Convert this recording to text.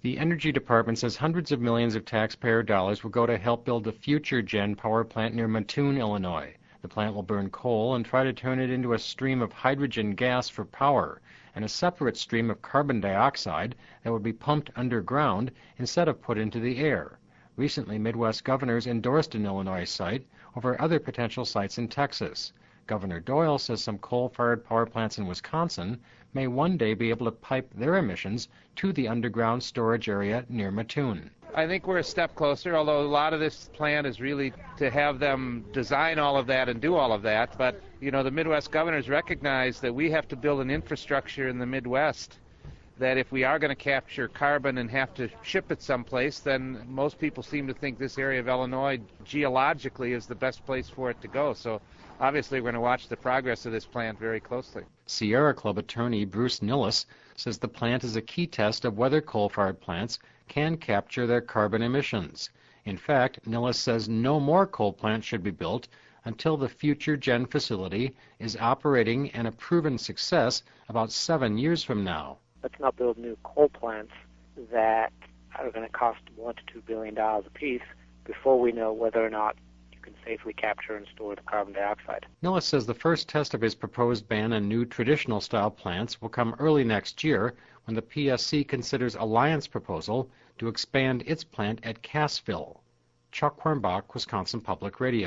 The Energy Department says hundreds of millions of taxpayer dollars will go to help build a future gen power plant near Mattoon, Illinois. The plant will burn coal and try to turn it into a stream of hydrogen gas for power, and a separate stream of carbon dioxide that would be pumped underground instead of put into the air. Recently, Midwest governors endorsed an Illinois site over other potential sites in Texas. Governor Doyle says some coal-fired power plants in Wisconsin may one day be able to pipe their emissions to the underground storage area near Mattoon. I think we're a step closer, although a lot of this plan is really to have them design all of that and do all of that. But, the Midwest governors recognize that we have to build an infrastructure in the Midwest that if we are going to capture carbon and have to ship it someplace, then most people seem to think this area of Illinois geologically is the best place for it to go. So obviously we're going to watch the progress of this plant very closely. Sierra Club attorney Bruce Nilles says the plant is a key test of whether coal-fired plants can capture their carbon emissions. In fact, Nilles says no more coal plants should be built until the future gen facility is operating and a proven success about 7 years from now. Let's not build new coal plants that are going to cost $1 to $2 billion apiece before we know whether or not you can safely capture and store the carbon dioxide. Nilles says the first test of his proposed ban on new traditional-style plants will come early next year when the PSC considers Alliant's proposal to expand its plant at Cassville. Chuck Hornbach, Wisconsin Public Radio.